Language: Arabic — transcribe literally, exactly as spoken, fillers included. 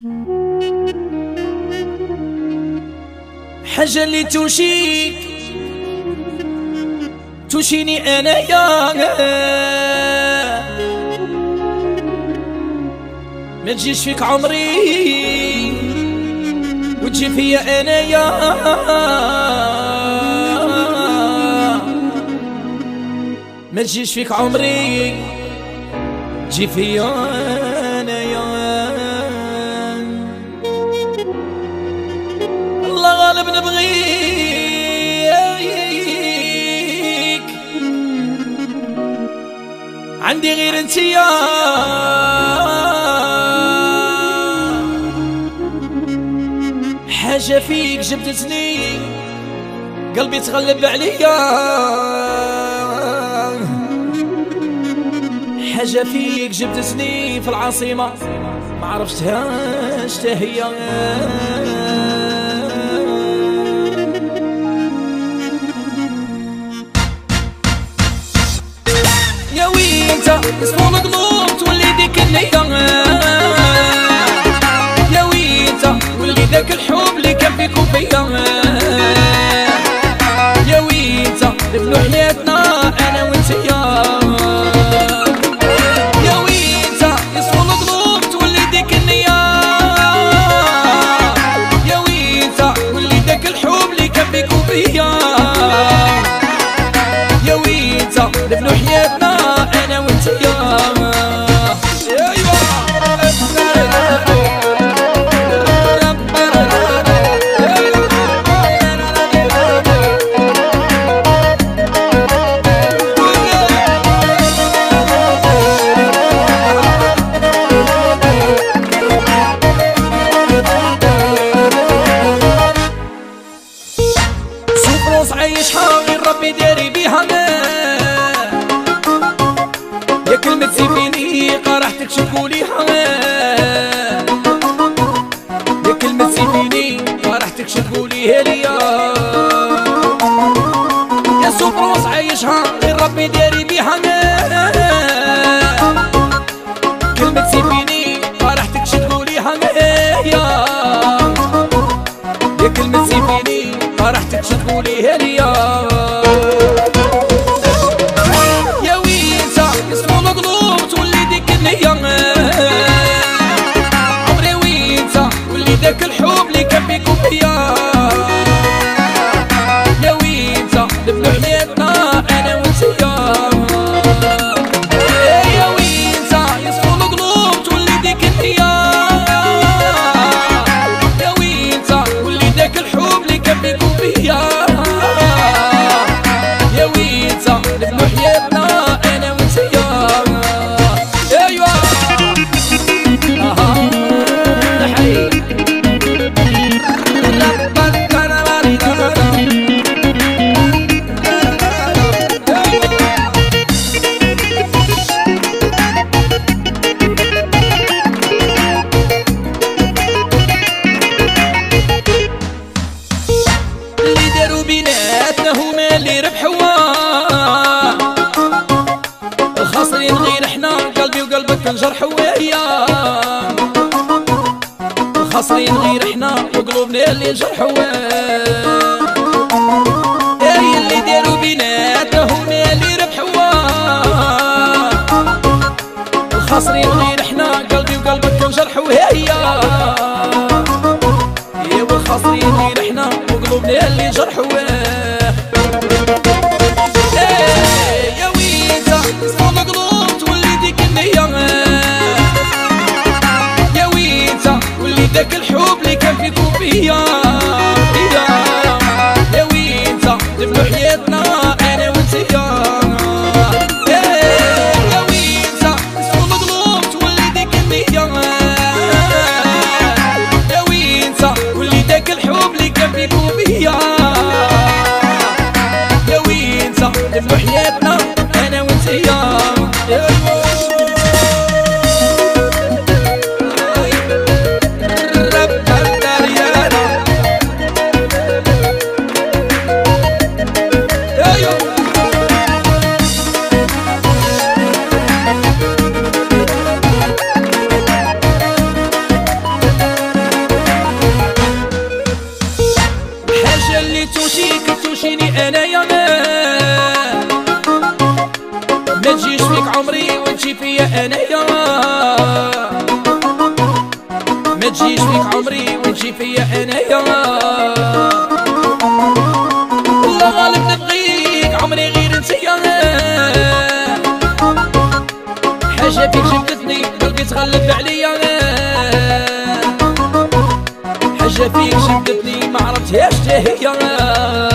حاجة اللي توشيك توشيني أنا يا ما تجيش فيك عمري وتجي فيا أنا يا ما تجيش فيك عمري تجي فيا أنا يا الله غالب نبغيك عندي غير انت يا حاجة فيك جبدتني قلبي تغلب عليا حاجة فيك جبدتني في العاصمة ما عرفتهاش تا هي يا وينتا يصفون قلوب تولي ديك النية يا وينتا ولي ذاك الحب اللي كان فيك وفيا يا وينتا نبنو حياتنا انا وانت يا يا وينتا يصفون قلوب تولي ديك النية يا وينتا ولي ذاك الحب اللي كان فيك وفيا يا وينتا نبنو حياتنا انا وانت يا سوفرونس عايشها غير ربي داري بيها يا كلمة سيفيني قرحتك شكوليها يا كلمة سيفيني قرحتك شكوليها ليا يا سوفرونس عايشها غير ربي داري بيها كلمة سيفيني قرحتك شكوليها يا يا كلمة سيفيني قرحتك شكوليها ليا عمري وينتا ولي ذاك الحب اللي كان فيك وفيا يا وينتا نبنو حياتنا انا وانت يا يا وينتا يصفون قلوب تولي ديك النية يا وينتا ولي ذاك الحب اللي كان فيك وفيا يا وينتا نبنو حياتنا انا وانت هما اللي ربحوا الخاسرين غير احنا قلبي وقلبك نجرحوا ويا الخاسرين غير احنا وقلوبنا اللي نجرحوا اي اللي داروا بيناتنا هما اللي ربحوا الخاسرين غير احنا قلبي وقلبك نجرحوا ويا اي والخاسرين غير احنا وقلوبنا اللي نجرحوا يا وينتا يصفون قلوب تولي ديك النية يا وينتا ولي ذاك الحب اللي كان فيك وفيا يا وينتا نبنو حياتنا انا وانت يا يا وينتا يصفون قلوب تولي ديك النية يا وينتا ولي ذاك الحب اللي كان فيك وفيا نبنو حياتنا انا وانت يا انايا ما تجيش فيك عمري وتجي فيا انايا ما تجيش فيك عمري وتجي فيا انايا والله غالب نبغيك عمري غير نسيا حاجة فيك جبدتني قلبي تغلب عليا حاجة فيك جبدتني ما عرفتهاش تا هي